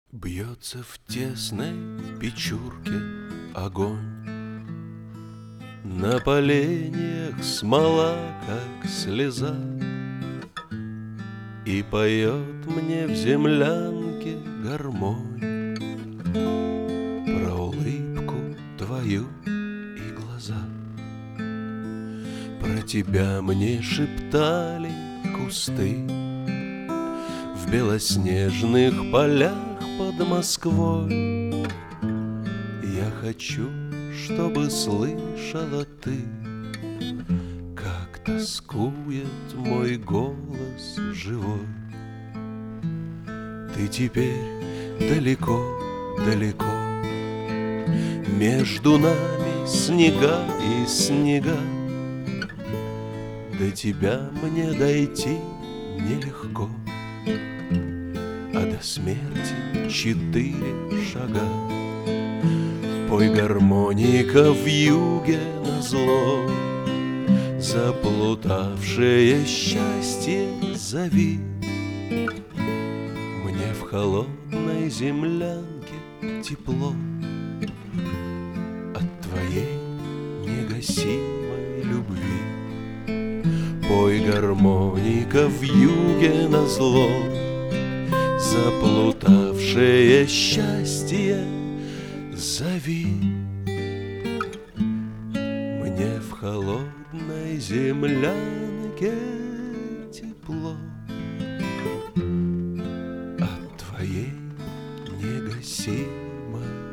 Бьется в тесной печурке огонь, на поленьях смола, как слеза, и поет мне в землянке гармонь про улыбку твою и глаза. Про тебя мне шептали кусты в белоснежных полях под Москвой. Я хочу, чтобы слышала ты, как тоскует мой голос живой. Ты теперь далеко-далеко, между нами снега и снега. До тебя мне дойти нелегко, а до смерти 4 шага. Пой, гармоника, вьюге назло, заплутавшее счастье зови. Мне в холодной землянке тепло от твоей негасимой любви. Пой, гармоника, вьюге назло, заплутавшее счастье зови. Мне в холодной землянке тепло от твоей негасимой